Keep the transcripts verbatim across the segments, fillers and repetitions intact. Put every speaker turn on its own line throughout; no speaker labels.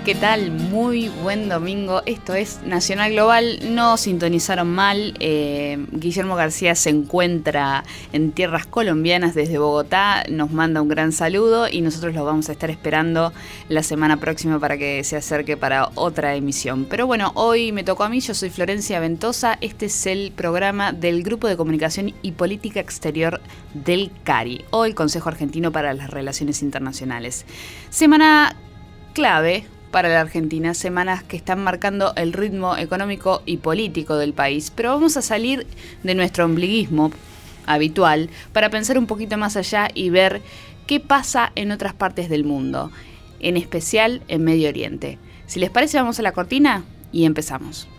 ¿Qué tal? Muy buen domingo. Esto es Nacional Global. No sintonizaron mal. Eh, Guillermo García se encuentra en tierras colombianas desde Bogotá. Nos manda un gran saludo y nosotros lo vamos a estar esperando la semana próxima para que se acerque para otra emisión. Pero bueno, hoy me tocó a mí. Yo soy Florencia Ventosa. Este es el programa del Grupo de Comunicación y Política Exterior del CARI, o el Consejo Argentino para las Relaciones Internacionales. Semana clave para la Argentina, semanas que están marcando el ritmo económico y político del país, pero vamos a salir de nuestro ombliguismo habitual para pensar un poquito más allá y ver qué pasa en otras partes del mundo, en especial en Medio Oriente. Si les parece, vamos a la cortina y empezamos.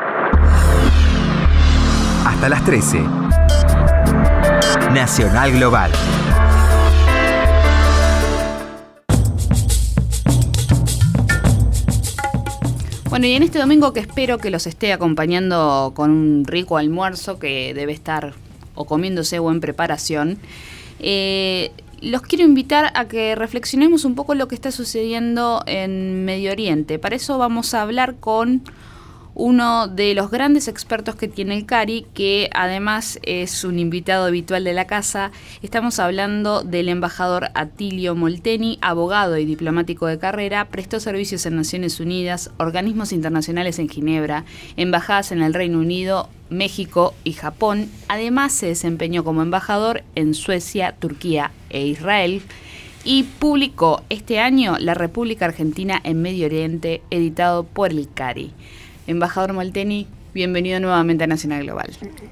Hasta las trece. Nacional Global.
Bueno, y en este domingo que espero que los esté acompañando con un rico almuerzo que debe estar o comiéndose o en preparación, eh, los quiero invitar a que reflexionemos un poco lo que está sucediendo en Medio Oriente. Para eso vamos a hablar con uno de los grandes expertos que tiene el CARI, que además es un invitado habitual de la casa. Estamos hablando del embajador Attilio Molteni, abogado y diplomático de carrera, prestó servicios en Naciones Unidas, organismos internacionales en Ginebra, embajadas en el Reino Unido, México y Japón. Además se desempeñó como embajador en Suecia, Turquía e Israel. Y publicó este año La República Argentina en Medio Oriente, editado por el CARI. Embajador Molteni, bienvenido nuevamente a Nacional Global.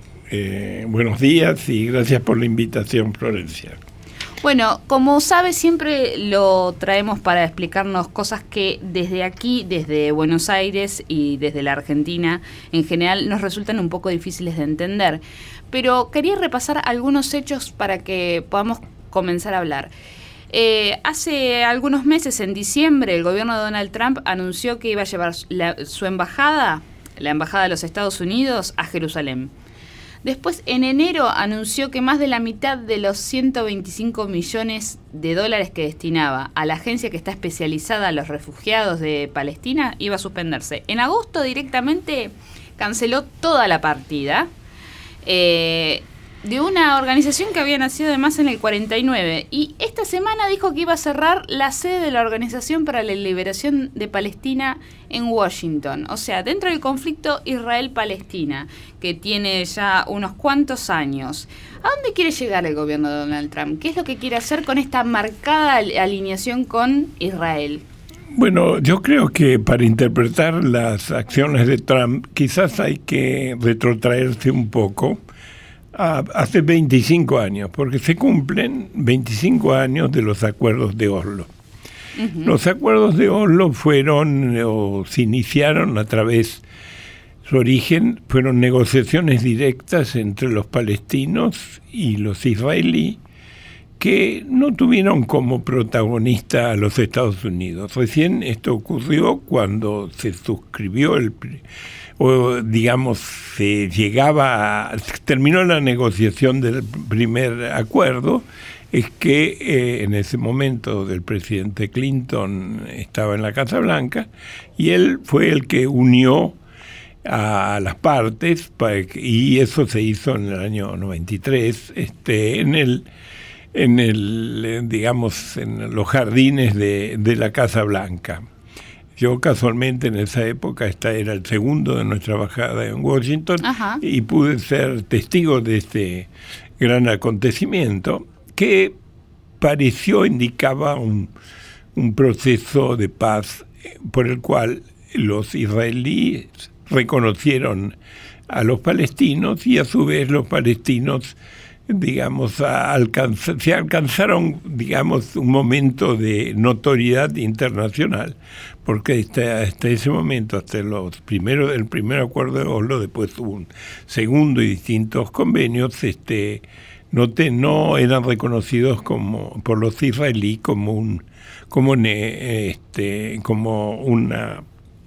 Eh, buenos días y gracias por la invitación, Florencia.
Bueno, como sabe, siempre lo traemos para explicarnos cosas que desde aquí, desde Buenos Aires y desde la Argentina en general, nos resultan un poco difíciles de entender. Pero quería repasar algunos hechos para que podamos comenzar a hablar. Eh, hace algunos meses, en diciembre, el gobierno de Donald Trump anunció que iba a llevar la, su embajada, la embajada de los Estados Unidos, a Jerusalén. Después, en enero, anunció que más de la mitad de los ciento veinticinco millones de dólares que destinaba a la agencia que está especializada a los refugiados de Palestina iba a suspenderse. En agosto, directamente, canceló toda la partida Eh... de una organización que había nacido además en el cuarenta y nueve, y esta semana dijo que iba a cerrar la sede de la Organización para la Liberación de Palestina en Washington, o sea, dentro del conflicto Israel-Palestina, que tiene ya unos cuantos años. ¿A dónde quiere llegar el gobierno de Donald Trump? ¿Qué es lo que quiere hacer con esta marcada alineación con Israel?
Bueno, yo creo que para interpretar las acciones de Trump quizás hay que retrotraerse un poco a hace veinticinco años, porque se cumplen veinticinco años de los acuerdos de Oslo. Uh-huh. Los acuerdos de Oslo fueron, o se iniciaron a través, su origen fueron negociaciones directas entre los palestinos y los israelíes, que no tuvieron como protagonista a los Estados Unidos. Recién esto ocurrió cuando se suscribió el o digamos, se llegaba a, terminó la negociación del primer acuerdo, es que eh, en ese momento el presidente Clinton estaba en la Casa Blanca y él fue el que unió a las partes, para que, y eso se hizo en el año noventa y tres, este, en el en el digamos en los jardines de, de la Casa Blanca. Yo casualmente en esa época, esta era el segundo de nuestra embajada en Washington. Ajá. Y pude ser testigo de este gran acontecimiento que pareció, indicaba un, un proceso de paz por el cual los israelíes reconocieron a los palestinos y a su vez los palestinos, digamos, alcanz- se alcanzaron, digamos, un momento de notoriedad internacional, porque hasta, hasta ese momento, hasta los primeros, el primer acuerdo de Oslo, después hubo un segundo y distintos convenios, este, no, te, no eran reconocidos como por los israelíes como un, como ne, este, como una,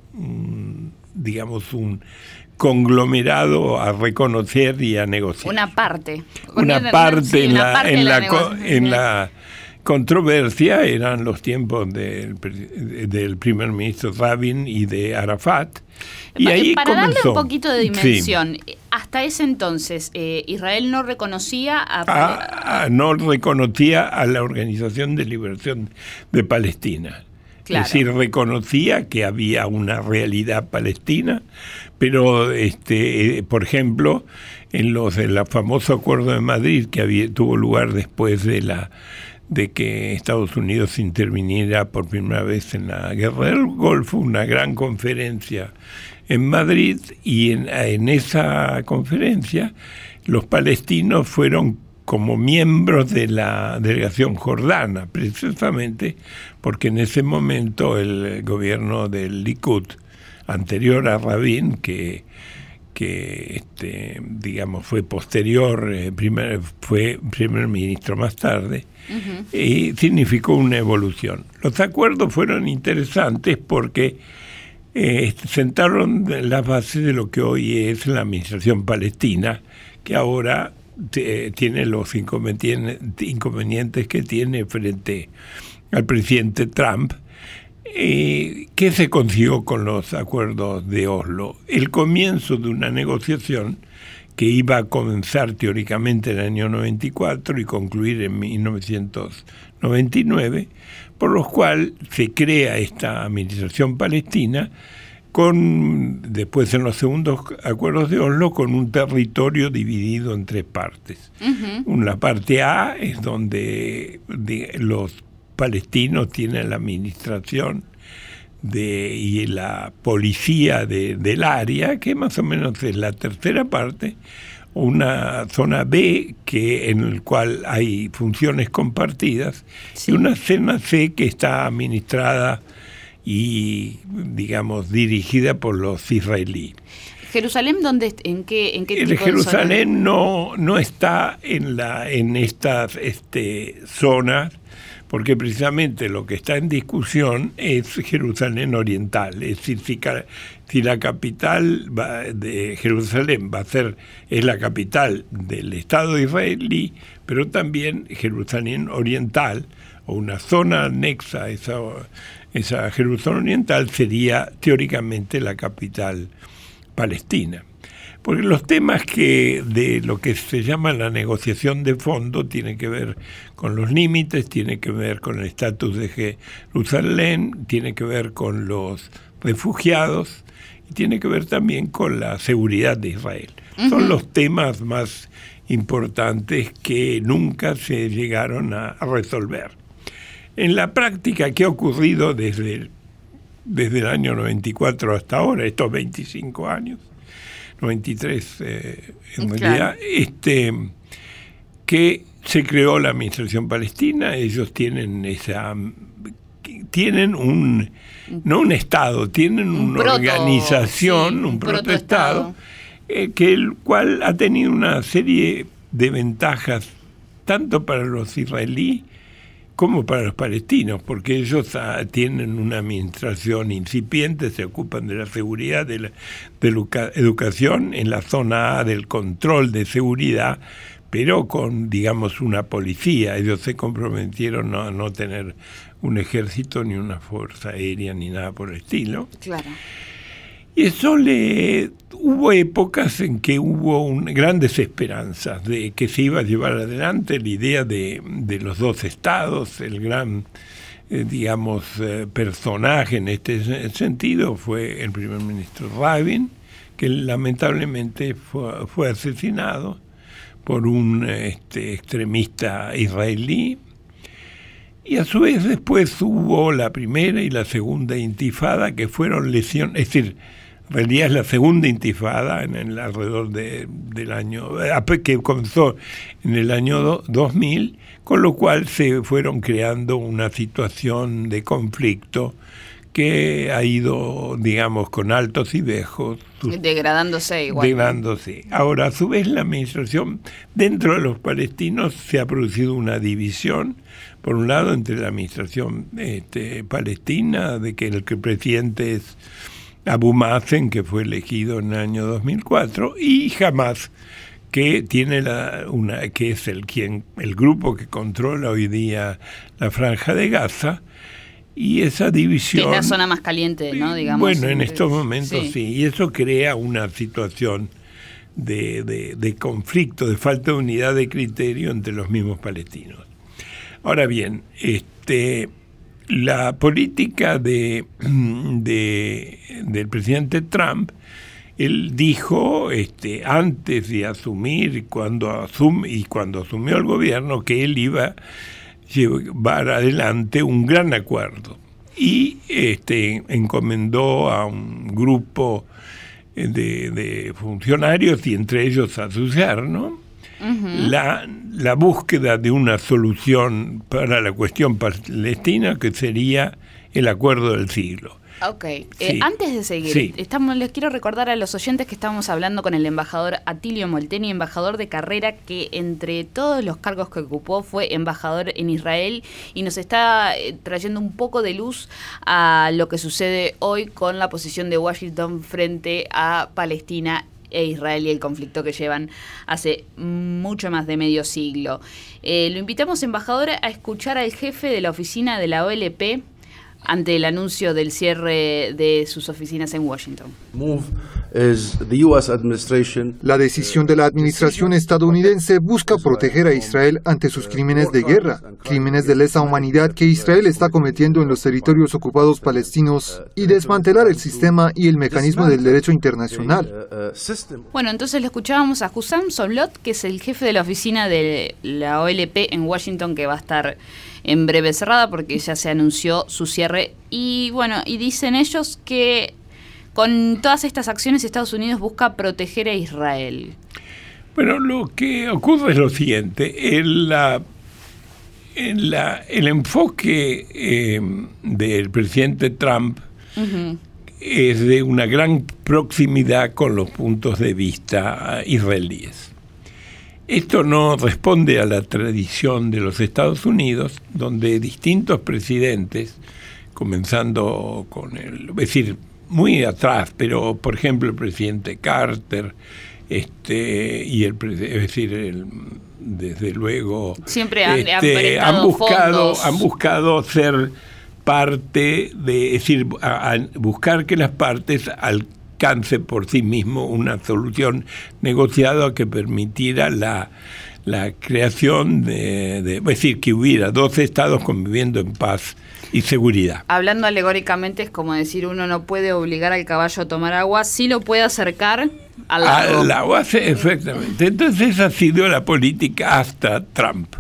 un, digamos, un conglomerado a reconocer y a negociar.
Una parte.
Una parte, sí, en, una la, parte en, la, la en la controversia eran los tiempos del, del primer ministro Rabin y de Arafat. Y
para
ahí
para
comenzó.
darle un poquito de dimensión,
Sí.
hasta ese entonces eh, Israel no reconocía a...
A, a, no reconocía a la Organización de Liberación de Palestina.
Claro.
Es decir, reconocía que había una realidad palestina, pero, este, eh, por ejemplo, en los el famoso Acuerdo de Madrid, que había, tuvo lugar después de la de que Estados Unidos interviniera por primera vez en la Guerra del Golfo, una gran conferencia en Madrid, y en, en esa conferencia los palestinos fueron como miembros de la delegación jordana, precisamente porque en ese momento el gobierno del Likud, anterior a Rabin, que que este, digamos fue posterior, eh, primer, fue primer ministro más tarde, uh-huh. y significó una evolución. Los acuerdos fueron interesantes porque eh, sentaron las bases de lo que hoy es la administración palestina, que ahora te, tiene los inconvenientes, inconvenientes que tiene frente al presidente Trump. Eh, ¿Qué se consiguió con los acuerdos de Oslo? El comienzo de una negociación que iba a comenzar teóricamente en el año noventa y cuatro y concluir en mil novecientos noventa y nueve, por los cuales se crea esta administración palestina con, después en los segundos acuerdos de Oslo, con un territorio dividido en tres partes. Uh-huh. La parte A es donde de, los palestinos tienen la administración de, y la policía de, del área, que más o menos es la tercera parte, una zona B que en el cual hay funciones compartidas, sí. y una zona C que está administrada y, digamos, dirigida por los israelíes.
¿Jerusalén dónde, en qué, en qué
el
tipo
Jerusalén
de zona?
no no está en la en estas este, zonas, porque precisamente lo que está en discusión es Jerusalén Oriental, es decir, si, si la capital va, de Jerusalén va a ser, es la capital del Estado israelí, pero también Jerusalén Oriental, o una zona anexa a esa, esa Jerusalén Oriental, sería teóricamente la capital palestina. Porque los temas que de lo que se llama la negociación de fondo tiene que ver con los límites, tiene que ver con el estatus de Jerusalén, tiene que ver con los refugiados y tiene que ver también con la seguridad de Israel. Uh-huh. Son los temas más importantes que nunca se llegaron a, a resolver. En la práctica, ¿qué ha ocurrido desde el, desde el año noventa y cuatro hasta ahora, estos veinticinco años? noventa y tres eh, en claro. realidad, este, que se creó la administración palestina. Ellos tienen esa tienen un no un estado, tienen un una proto, organización, sí, un, un protoestado, eh, que el cual ha tenido una serie de ventajas tanto para los israelíes como para los palestinos, porque ellos ah, tienen una administración incipiente, se ocupan de la seguridad, de la, de la educación, en la zona A del control de seguridad, pero con, digamos, una policía. Ellos se comprometieron a no, no tener un ejército, ni una fuerza aérea, ni nada por el estilo.
Claro.
Y eso le... Hubo épocas en que hubo un, grandes esperanzas de que se iba a llevar adelante la idea de, de los dos estados. El gran, eh, digamos, eh, personaje en este sentido fue el primer ministro Rabin, que lamentablemente fue, fue asesinado por un este, extremista israelí. Y a su vez después hubo la primera y la segunda intifada, que fueron lesiones, es decir, en realidad es la segunda intifada en el alrededor de, del año, que comenzó en el año dos mil, con lo cual se fueron creando una situación de conflicto que ha ido, digamos, con altos y bajos.
Degradándose igual.
Degradándose. Ahora, a su vez, la administración, dentro de los palestinos, se ha producido una división, por un lado, entre la administración este, palestina, de que el que presidente es Abu Mazen, que fue elegido en el año dos mil cuatro, y Hamas, que tiene la, una, que es el quien, el grupo que controla hoy día la Franja de Gaza, y esa división.
Que es la zona más caliente, ¿no? Digamos.
Bueno, en estos momentos sí,
sí
y eso crea una situación de, de, de conflicto, de falta de unidad de criterio entre los mismos palestinos. Ahora bien, este, la política de, de del presidente Trump, él dijo este, antes de asumir cuando asum, y cuando asumió el gobierno que él iba a llevar adelante un gran acuerdo y este, encomendó a un grupo de, de funcionarios y entre ellos a su yerno uh-huh. la, la búsqueda de una solución para la cuestión palestina que sería el acuerdo del siglo.
Ok, eh,
sí.
antes de seguir,
sí.
estamos, les quiero recordar a los oyentes que estamos hablando con el embajador Atilio Molteni, embajador de carrera, que entre todos los cargos que ocupó fue embajador en Israel y nos está eh, trayendo un poco de luz a lo que sucede hoy con la posición de Washington frente a Palestina e Israel y el conflicto que llevan hace mucho más de medio siglo. Eh, lo invitamos, embajador, a escuchar al jefe de la oficina de la O L P ante el anuncio del cierre de sus oficinas en Washington.
La decisión de la administración estadounidense busca proteger a Israel ante sus crímenes de guerra, crímenes de lesa humanidad que Israel está cometiendo en los territorios ocupados palestinos y desmantelar el sistema y el mecanismo del derecho internacional.
Bueno, entonces le escuchábamos a Hussam Soblot, que es el jefe de la oficina de la O L P en Washington, que va a estar en breve cerrada porque ya se anunció su cierre. Y bueno, y dicen ellos que con todas estas acciones Estados Unidos busca proteger a Israel.
Bueno, lo que ocurre es lo siguiente, el, la, el, la, el enfoque eh, del presidente Trump uh-huh. es de una gran proximidad con los puntos de vista israelíes. Esto no responde a la tradición de los Estados Unidos, donde distintos presidentes, comenzando con el, es decir, muy atrás, pero por ejemplo el presidente Carter, este y el es decir, el, desde luego
siempre han,
este,
han,
han buscado
fondos.
han buscado ser parte de, es decir, a, a buscar que las partes al alcance por sí mismo una solución negociada que permitiera la, la creación de, de, es decir, que hubiera dos estados conviviendo en paz y seguridad.
Hablando alegóricamente, es como decir, uno no puede obligar al caballo a tomar agua, sí lo puede acercar al lago.
Al agua, sí, exactamente. Entonces esa ha sido la política hasta Trump.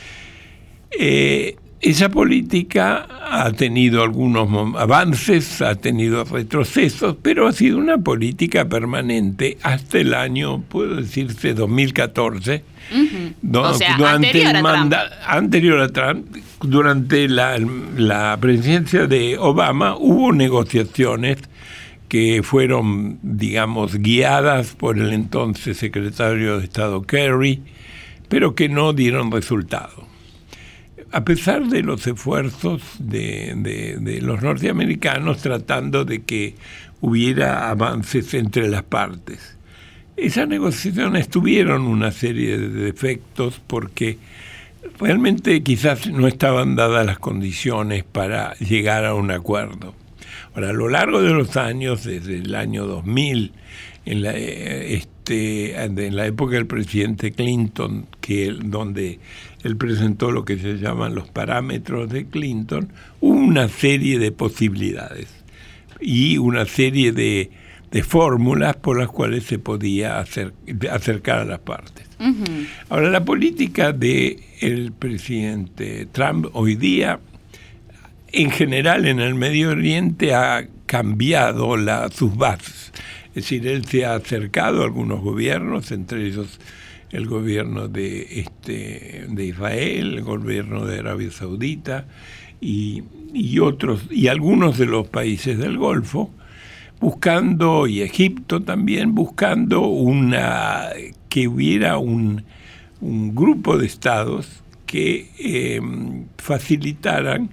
Eh, Esa política ha tenido algunos avances, ha tenido retrocesos, pero ha sido una política permanente hasta el año, puedo decirse, dos mil catorce.
Uh-huh.
do,
o sea,
durante
anterior,
el
a
manda, anterior a Trump, durante la, la presidencia de Obama, hubo negociaciones que fueron, digamos, guiadas por el entonces secretario de Estado Kerry, pero que no dieron resultado. A pesar de los esfuerzos de, de, de los norteamericanos tratando de que hubiera avances entre las partes. Esas negociaciones tuvieron una serie de defectos porque realmente quizás no estaban dadas las condiciones para llegar a un acuerdo. Ahora, a lo largo de los años, desde el año dos mil, en la, este, en la época del presidente Clinton, que donde él presentó lo que se llaman los parámetros de Clinton, hubo una serie de posibilidades y una serie de, de fórmulas por las cuales se podía hacer, acercar a las partes. Uh-huh. Ahora, la política del presidente Trump hoy día, en general en el Medio Oriente, ha cambiado la, sus bases. Es decir, él se ha acercado a algunos gobiernos, entre ellos el gobierno de este de Israel, el gobierno de Arabia Saudita y, y otros, y algunos de los países del Golfo, buscando, y Egipto también, buscando una que hubiera un, un grupo de estados que eh, facilitaran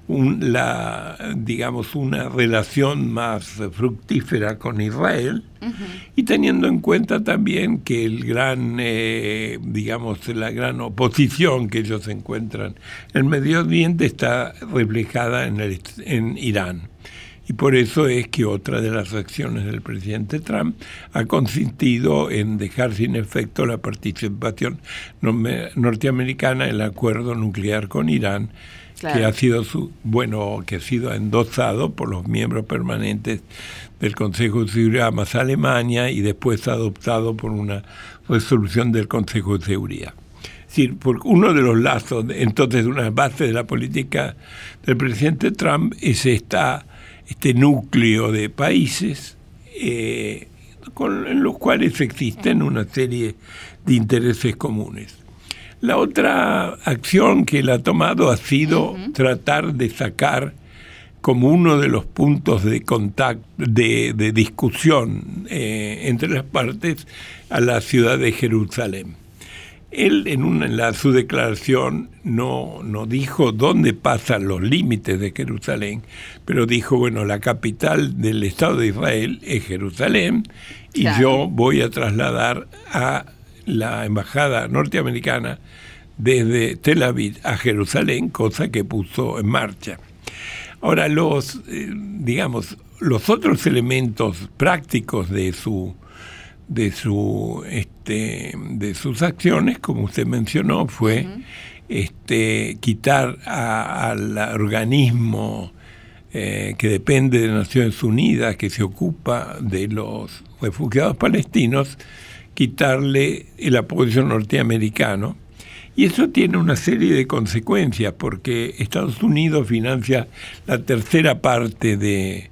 un, la, digamos, una relación más fructífera con Israel, uh-huh. y teniendo en cuenta también que el gran, eh, digamos, la gran oposición que ellos encuentran en el Medio Oriente está reflejada en, el, en Irán. Y por eso es que otra de las acciones del presidente Trump ha consistido en dejar sin efecto la participación norteamericana en el acuerdo nuclear con Irán, claro. que ha sido su, bueno, que ha sido endosado por los miembros permanentes del Consejo de Seguridad más Alemania y después adoptado por una resolución del Consejo de Seguridad. Es decir, porque uno de los lazos, entonces, una base de la política del presidente Trump es esta este núcleo de países eh, con, en los cuales existen una serie de intereses comunes. La otra acción que él ha tomado ha sido uh-huh. tratar de sacar como uno de los puntos de contacto, de, de discusión eh, entre las partes a la ciudad de Jerusalén. Él en, una, en la, su declaración no, no dijo dónde pasan los límites de Jerusalén, pero dijo, bueno, la capital del Estado de Israel es Jerusalén, y claro. yo voy a trasladar a la embajada norteamericana desde Tel Aviv a Jerusalén, cosa que puso en marcha. Ahora, los, eh, digamos, los otros elementos prácticos de su de su este de sus acciones, como usted mencionó, fue uh-huh. este quitar a, al organismo eh, que depende de Naciones Unidas, que se ocupa de los refugiados palestinos, quitarle el apoyo norteamericano. Y eso tiene una serie de consecuencias, porque Estados Unidos financia la tercera parte de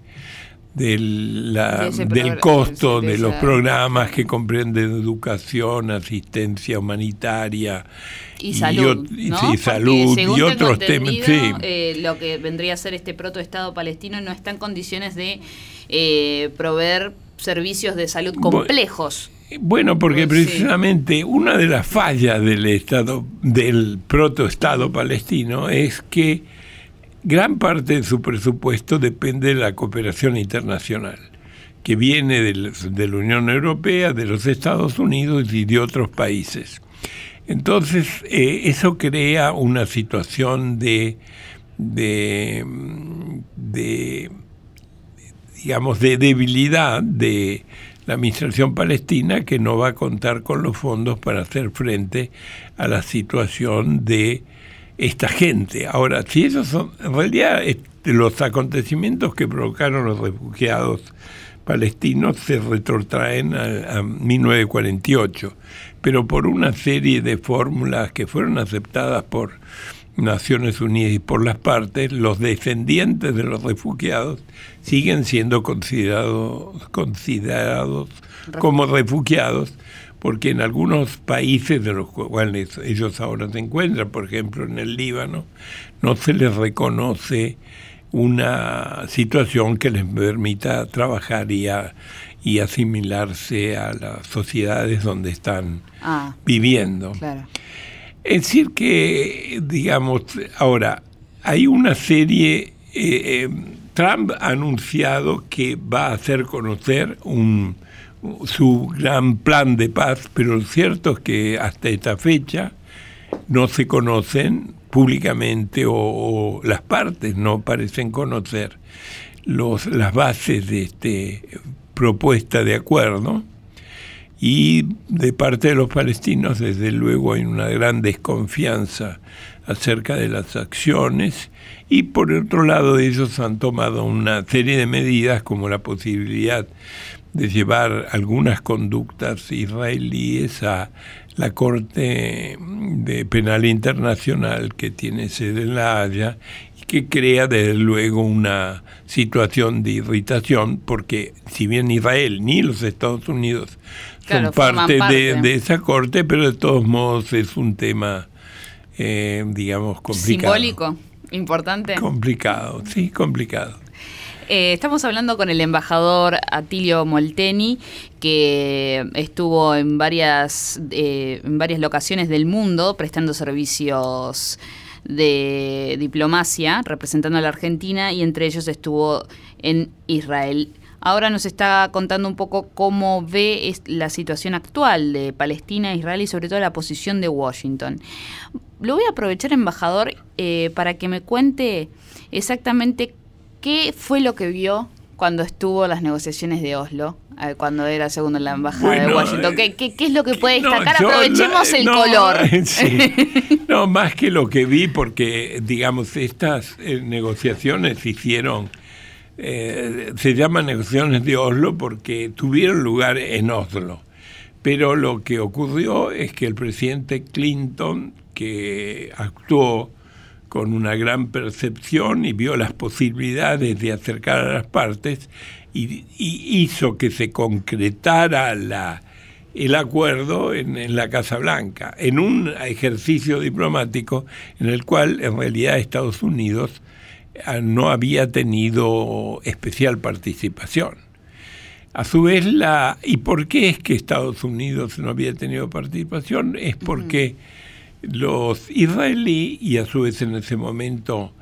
De la, de del costo de, de los programas que comprenden educación, asistencia humanitaria
y, y salud,
y,
¿no?
sí, salud y otros temas. Sí.
Eh, lo que vendría a ser este protoestado palestino no está en condiciones de eh, proveer servicios de salud complejos.
Bueno, porque pues, precisamente sí. una de las fallas del estado del protoestado palestino es que gran parte de su presupuesto depende de la cooperación internacional, que viene del, de la Unión Europea, de los Estados Unidos y de otros países. Entonces, eh, eso crea una situación de, de, de, digamos, de debilidad de la administración palestina, que no va a contar con los fondos para hacer frente a la situación de esta gente. Ahora, si esos son, en realidad, este, los acontecimientos que provocaron los refugiados palestinos se retrotraen a, a mil novecientos cuarenta y ocho, pero por una serie de fórmulas que fueron aceptadas por Naciones Unidas y por las partes, los descendientes de los refugiados siguen siendo considerados, considerados como refugiados, porque en algunos países de los cuales ellos ahora se encuentran, por ejemplo en el Líbano, no se les reconoce una situación que les permita trabajar y, a, y asimilarse a las sociedades donde están ah, viviendo. Claro. Es decir que, digamos, ahora, hay una serie, eh, Trump ha anunciado que va a hacer conocer un su gran plan de paz, pero lo cierto es que hasta esta fecha no se conocen públicamente, o, o las partes no parecen conocer los, las bases de este propuesta de acuerdo, y de parte de los palestinos desde luego hay una gran desconfianza acerca de las acciones, y por otro lado ellos han tomado una serie de medidas como la posibilidad de llevar algunas conductas israelíes a la Corte de Penal Internacional, que tiene sede en La Haya, y que crea desde luego una situación de irritación, porque si bien Israel ni los Estados Unidos claro, son parte, parte. De, de esa Corte, pero de todos modos es un tema, eh, digamos, complicado.
Simbólico, importante.
Complicado, sí, complicado.
Eh, estamos hablando con el embajador Attilio Molteni, que estuvo en varias, eh, en varias locaciones del mundo prestando servicios de diplomacia representando a la Argentina, y entre ellos estuvo en Israel. Ahora nos está contando un poco cómo ve la situación actual de Palestina, Israel y sobre todo la posición de Washington. Lo voy a aprovechar, embajador, eh, para que me cuente exactamente qué fue lo que vio cuando estuvo en las negociaciones de Oslo, eh, cuando era segundo en la embajada
bueno,
de Washington. ¿Qué, qué, qué es lo que puede destacar?
No,
Aprovechemos
la,
el
no,
color.
Sí. No, más que lo que vi, porque, digamos, estas eh, negociaciones se hicieron, eh, se llaman negociaciones de Oslo porque tuvieron lugar en Oslo. Pero lo que ocurrió es que el presidente Clinton, que actuó con una gran percepción y vio las posibilidades de acercar a las partes y, y hizo que se concretara la, el acuerdo en, en la Casa Blanca, en un ejercicio diplomático en el cual en realidad Estados Unidos no había tenido especial participación. A su vez, la ¿y por qué es que Estados Unidos no había tenido participación? Es porque uh-huh. los israelíes, y a su vez en ese momento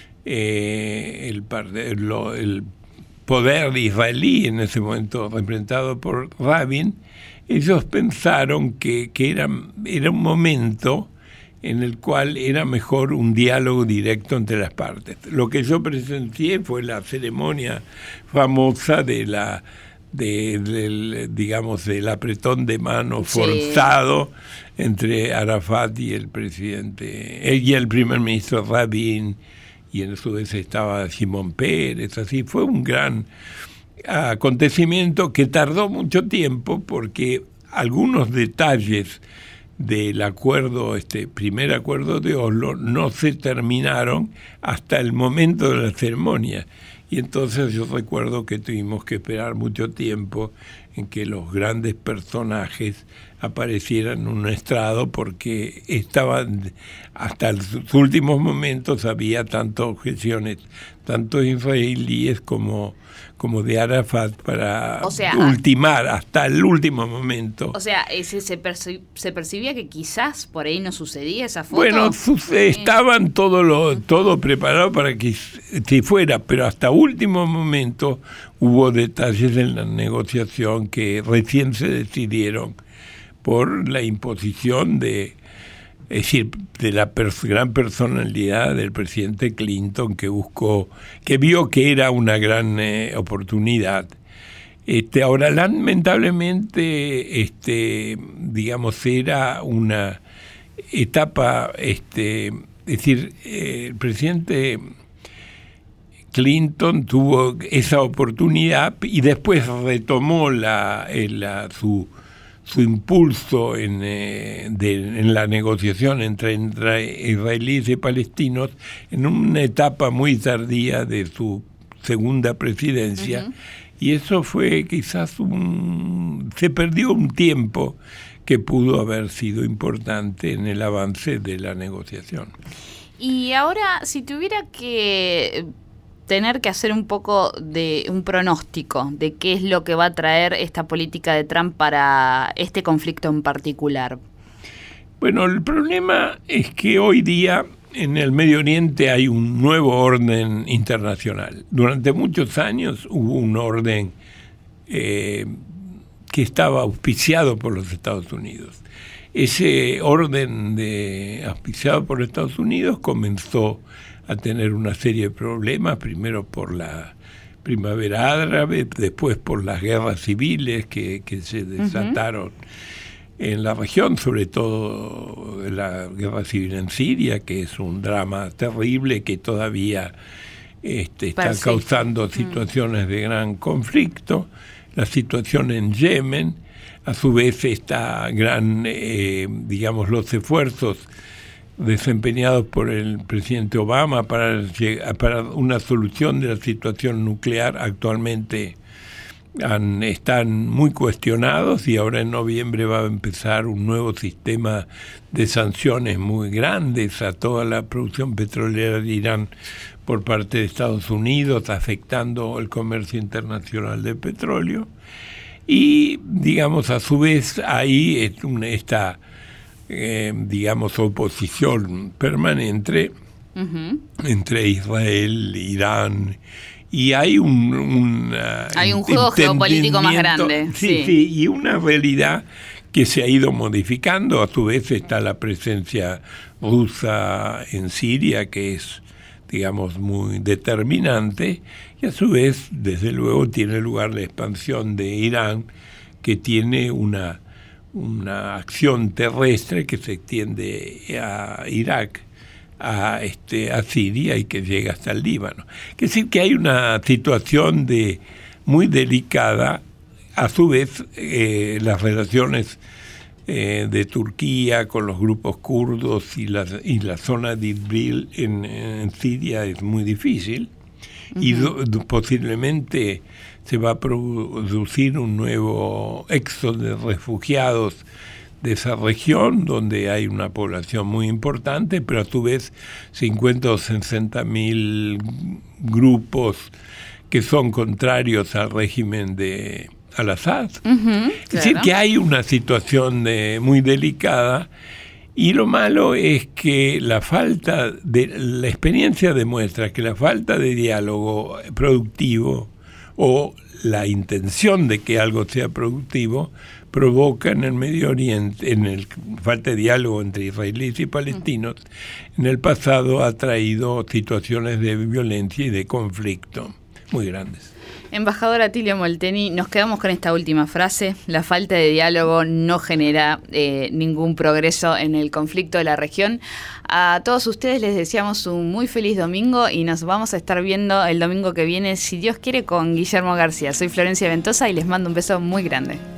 eh, el, lo, el poder israelí, en ese momento representado por Rabin, ellos pensaron que, que era, era un momento en el cual era mejor un diálogo directo entre las partes. Lo que yo presencié fue la ceremonia famosa de la De, del, digamos, del apretón de mano forzado sí. entre Arafat y el presidente, y el primer ministro Rabin, y en su vez estaba Simón Pérez. Así fue un gran acontecimiento que tardó mucho tiempo porque algunos detalles del acuerdo, este primer acuerdo de Oslo, no se terminaron hasta el momento de la ceremonia. Y entonces yo recuerdo que tuvimos que esperar mucho tiempo en que los grandes personajes aparecieran en un estrado porque estaban, hasta los últimos momentos había tantas objeciones, tanto israelíes como, como de Arafat para
o sea,
ultimar hasta el último momento.
O sea, ese, se, perci- se percibía que quizás por ahí no sucedía esa foto.
Bueno, suce- estaban todo, lo, todo preparado para que si fuera, pero hasta último momento hubo detalles en la negociación que recién se decidieron por la imposición de, es decir, de la pers- gran personalidad del presidente Clinton, que buscó, que vio que era una gran eh, oportunidad. Este, ahora, lamentablemente, este, digamos, era una etapa, este, es decir, eh, el presidente Clinton tuvo esa oportunidad y después retomó la, la su su impulso en, eh, de, en la negociación entre, entre israelíes y palestinos en una etapa muy tardía de su segunda presidencia. Uh-huh. Y eso fue quizás un... se perdió un tiempo que pudo haber sido importante en el avance de la negociación.
Y ahora, si tuviera que tener que hacer un poco de un pronóstico de qué es lo que va a traer esta política de Trump para este conflicto en particular.
Bueno, el problema es que hoy día en el Medio Oriente hay un nuevo orden internacional. Durante muchos años hubo un orden eh, que estaba auspiciado por los Estados Unidos. Ese orden de, auspiciado por Estados Unidos comenzó a tener una serie de problemas, primero por la primavera árabe, después por las guerras civiles que, que se desataron uh-huh. en la región, sobre todo la guerra civil en Siria, que es un drama terrible que todavía este, está Persiste. causando situaciones uh-huh. de gran conflicto, la situación en Yemen, a su vez está gran, eh, digamos, los esfuerzos desempeñados por el presidente Obama para, para una solución de la situación nuclear actualmente han, están muy cuestionados, y ahora en noviembre va a empezar un nuevo sistema de sanciones muy grandes a toda la producción petrolera de Irán por parte de Estados Unidos, afectando el comercio internacional de petróleo. Y, digamos, a su vez ahí es una, esta eh, digamos, oposición permanente uh-huh. entre Israel, Irán, y hay un, un
hay un juego geopolítico más grande.
Sí,
sí,
sí, y una realidad que se ha ido modificando. A su vez está la presencia rusa en Siria, que es, digamos, muy determinante, y a su vez, desde luego, tiene lugar la expansión de Irán, que tiene una, una acción terrestre que se extiende a Irak, a, este, a Siria y que llega hasta el Líbano. Es decir, que hay una situación de muy delicada. A su vez, eh, las relaciones eh, de Turquía con los grupos kurdos y la, y la zona de Idlib en, en Siria es muy difícil. Uh-huh. Y do, do, posiblemente se va a producir un nuevo éxodo de refugiados de esa región, donde hay una población muy importante, pero a su vez cincuenta o sesenta mil grupos que son contrarios al régimen de Al-Assad. Uh-huh, claro. Es decir, que hay una situación de, muy delicada, y lo malo es que la falta de, la experiencia demuestra que la falta de diálogo productivo o la intención de que algo sea productivo provoca en el Medio Oriente, en el falta de diálogo entre israelíes y palestinos, en el pasado ha traído situaciones de violencia y de conflicto muy grandes.
Embajador Atilio Molteni, nos quedamos con esta última frase: la falta de diálogo no genera eh, ningún progreso en el conflicto de la región. A todos ustedes les deseamos un muy feliz domingo y nos vamos a estar viendo el domingo que viene, si Dios quiere, con Guillermo García. Soy Florencia Ventosa y les mando un beso muy grande.